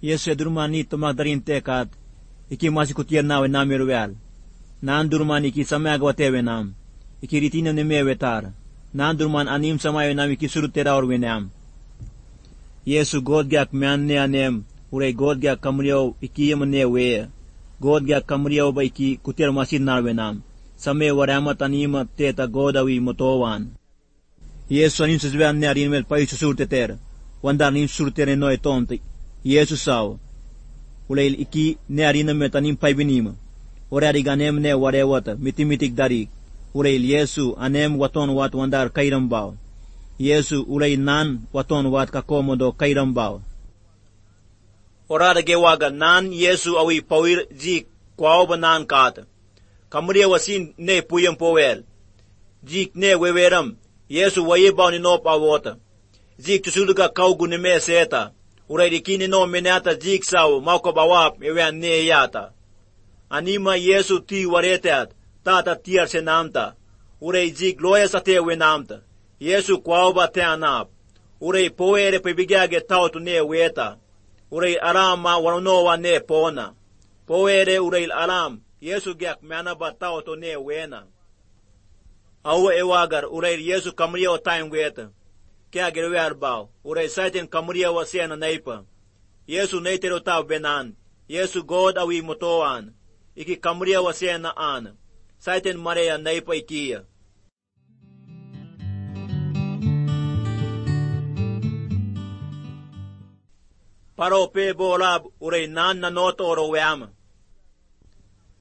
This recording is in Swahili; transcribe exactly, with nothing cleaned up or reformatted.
Yesu ya durmani tumak darin tekat, iki masih kutian nawe namiruel. Nan durman iki samaga watewe nam, iki ritina nemewe tar. Nan durman anim samayo nam iki surutera orwe nam. Yesu god gyak manne anem, ure god gyak kamriyo iki yamne we. God gyak kamriyo ba iki kutiar masih narwe nam. Same waramat anima teta godawi motowan. Yesu anim sezwean ne arin mel pai surte ter. Wanda anim surte no etonte. Yesu saw. Ulail iki ne arin met anim pai binima. Ore ari ganem ne warewata mitimitik dari. Ulail Yesu anem waton wat wandar kairambao. Yesu ulay nan waton wat kakomodo kairambao. Orada gewaga nan Yesu awi pawir jik kwao banan kata. Kamriya wasin ne puyam powel. Jik ne weweram. Yesu wayibaw ni no pawota. Jik tusuluga kaugu ni me seta. Uray dikini no menata jik saw maukabawap ewean ne yata. Anima Yesu ti wareteat tata tiar se namta. Uray jik loya sa te we namta. Yesu kwao ba te anap. Uray poere pebigyage tautu ne weta. Uray arama wanowa ne pona. Poere uray aram. Yesu gyak mana ba tautu ne wena. Awa ewagar uray Yesu kamriya o time weta. Kaya gerwear bao. Uray saitin kamriya wa sena naipa. Yesu neitero taw benan. Yesu God awi motoan. Iki kamriya wa sena an. Saitin mareya naipa ikiya. Paro pe bolab uray nan na noto oro weama.